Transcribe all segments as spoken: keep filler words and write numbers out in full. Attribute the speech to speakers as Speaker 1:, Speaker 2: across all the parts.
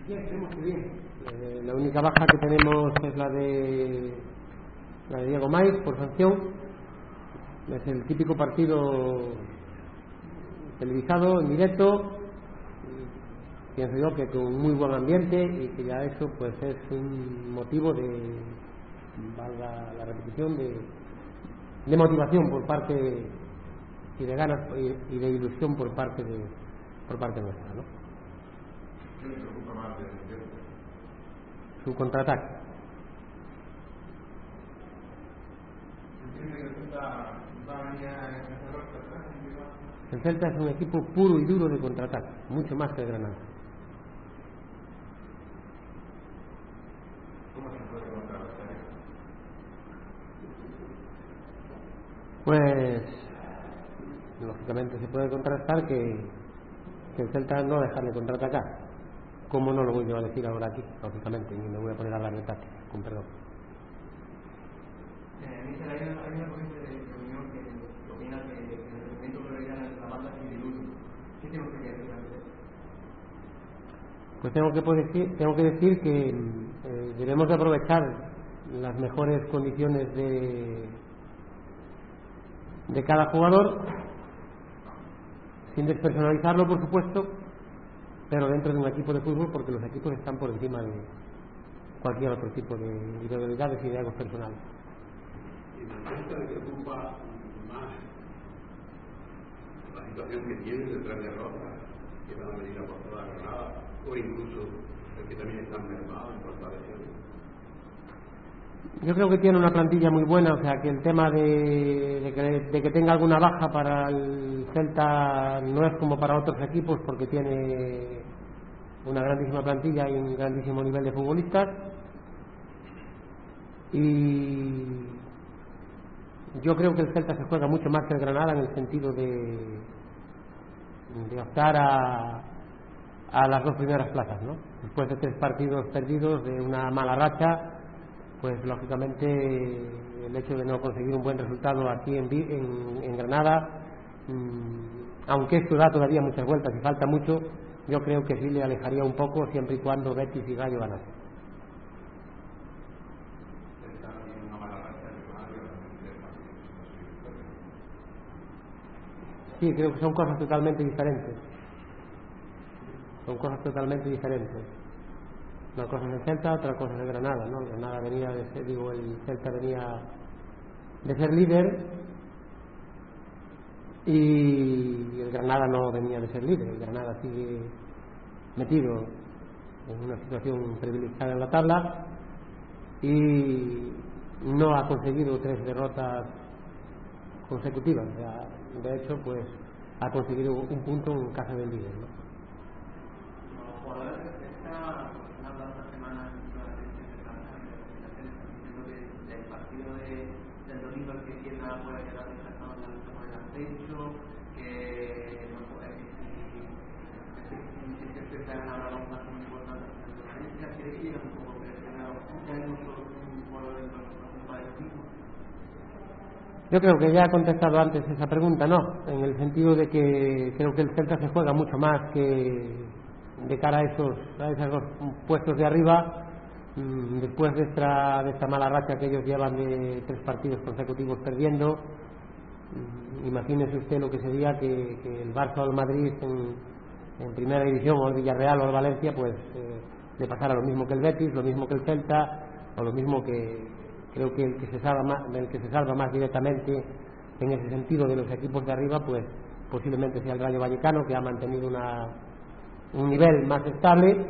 Speaker 1: Bien, tenemos que bien. Eh, la única baja que tenemos es la de la de Diego Maiz por sanción. Es el típico partido televisado en directo, pienso yo que con muy buen ambiente, y que ya eso pues es un motivo de, valga la repetición, de, de motivación por parte y de ganas y de ilusión por parte de por parte nuestra, ¿no?
Speaker 2: ¿Qué le preocupa más del Celta?
Speaker 1: Su contraataque.
Speaker 2: ¿Entiende que el Celta va a venir a empezar a tratar?
Speaker 1: El Celta es un equipo puro y duro de contraataque, mucho más que el Granada.
Speaker 2: ¿Cómo se puede contrarrestar eso?
Speaker 1: Pues lógicamente se puede contrastar que, que el Celta no dejarle contraatacar. ¿Cómo no lo voy yo a decir ahora aquí? Lógicamente, ni me voy a poner a hablar de táctica, con perdón.
Speaker 3: Eh, Michel, hay una, hay una corriente de reunión que, que opina que el rendimiento que debería la banda es indiluso. ¿Qué tengo que decir ante eso?
Speaker 1: Pues tengo que, decir, tengo que decir que eh, debemos de aprovechar las mejores condiciones de, de cada jugador, sin despersonalizarlo, por supuesto, pero dentro de un equipo de fútbol, porque los equipos están por encima de cualquier otro tipo de individualidades y de egos personales.
Speaker 4: ¿Y Celta le preocupa más la situación que tiene de tres derrotas que van a venir a por toda Granada, o incluso el que también están mermados en cuanto a lesiones?
Speaker 1: Yo creo que tiene una plantilla muy buena, o sea que el tema de, de, que, de que tenga alguna baja para el Celta no es como para otros equipos, porque tiene una grandísima plantilla y un grandísimo nivel de futbolistas. Y yo creo que el Celta se juega mucho más que el Granada en el sentido de, de optar a, a las dos primeras plazas, ¿no? Después de tres partidos perdidos, de una mala racha, pues lógicamente el hecho de no conseguir un buen resultado aquí en, en, en Granada, mmm, aunque esto da todavía muchas vueltas y falta mucho, yo creo que sí le alejaría un poco, siempre y cuando Betis y Rayo ganan. Sí, creo que son cosas totalmente diferentes. Son cosas totalmente diferentes. Una cosa es el Celta, otra cosa es el Granada, ¿no? El Granada venía de ser, digo, el Celta venía de ser líder y el Granada no venía de ser líder. El Granada sigue metido en una situación privilegiada en la tabla y no ha conseguido tres derrotas consecutivas. O sea, de hecho, pues ha conseguido un punto en casa del líder, ¿no?
Speaker 3: Los jugadores de esta hablado esta semana del partido de, del domingo el que pierda puede quedar descartado en la lucha por el ascenso, que no puede si se espera ganar un paso muy importante en la Valencia, ¿cree que llega un poco presionado? ¿Tenemos un jugador dentro de nuestro para el equipo?
Speaker 1: Yo creo que ya he contestado antes esa pregunta, no, en el sentido de que creo que el Celta se juega mucho más que de cara a esos, a esos dos puestos de arriba, mmm, después de esta, de esta mala racha que ellos llevan de tres partidos consecutivos perdiendo. Mmm, imagínese usted lo que sería que, que el Barça o el Madrid en, en primera división, o el Villarreal o el Valencia, pues eh, le pasara lo mismo que el Betis, lo mismo que el Celta, o lo mismo que creo que el que se salva más, el que se salva más directamente en ese sentido de los equipos de arriba, pues posiblemente sea el Rayo Vallecano, que ha mantenido una, un nivel más estable,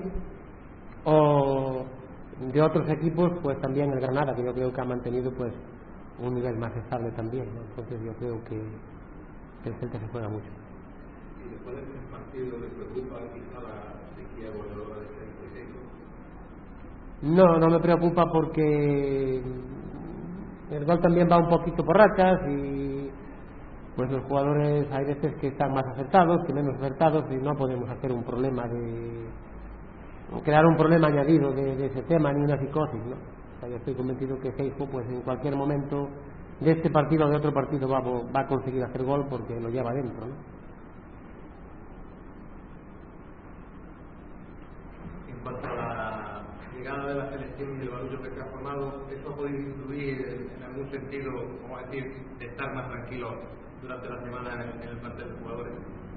Speaker 1: o de otros equipos pues también el Granada, que yo creo que ha mantenido pues un nivel más estable también, ¿no? Entonces yo creo que, que el Celta se juega mucho.
Speaker 4: ¿Y después de este partido le preocupa quizá la sequía goleadora de este proyecto?
Speaker 1: No, no me preocupa porque el gol también va un poquito por rachas y pues los jugadores hay veces que están más acertados que menos acertados y no podemos hacer un problema de crear un problema añadido de, de ese tema ni una psicosis, ¿no? O sea, yo estoy convencido que Seijo pues en cualquier momento de este partido o de otro partido va, va a conseguir hacer gol porque lo lleva dentro, ¿no?
Speaker 3: En cuanto
Speaker 4: llegada de la selección y el barullo que se ha formado, ¿eso ha podido influir en, en algún sentido, como decir, de estar más tranquilo durante la semana en, en el plantel de jugadores?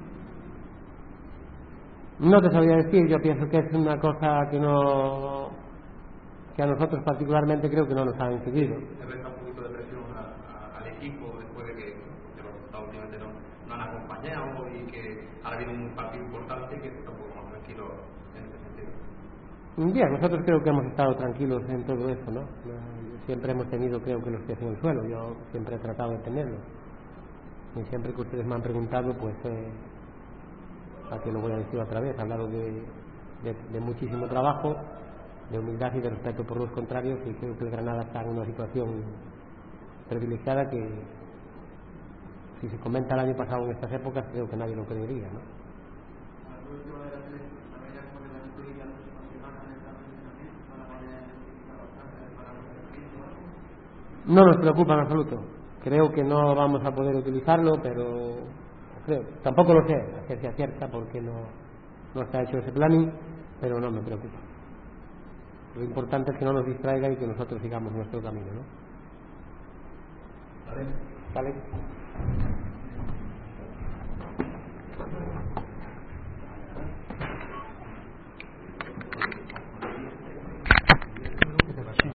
Speaker 1: No te sabría decir, yo pienso que es una cosa que no que a nosotros particularmente creo que no nos ha incidido.
Speaker 4: Se resta un poquito de presión a, a, al equipo después de que, que los resultados últimamente no, no han acompañado y que ahora viene un partido importante y que está un poco más tranquilo en ese sentido.
Speaker 1: Bien, nosotros creo que hemos estado tranquilos en todo eso, ¿no? Siempre hemos tenido, creo que los pies en el suelo, yo siempre he tratado de tenerlos. Y siempre que ustedes me han preguntado, pues eh, aquí lo voy a decir otra vez, he hablado de, de, de muchísimo trabajo, de humildad y de respeto por los contrarios, y creo que el Granada está en una situación privilegiada que, si se comenta el año pasado en estas épocas, creo que nadie lo creería, ¿no? No nos preocupa en absoluto. Creo que no vamos a poder utilizarlo, pero creo, tampoco lo sé, a ciencia cierta, porque no, no está hecho ese planning, pero no me preocupa. Lo importante es que no nos distraiga y que nosotros sigamos nuestro camino, ¿no?
Speaker 4: ¿Vale?
Speaker 1: ¿Vale?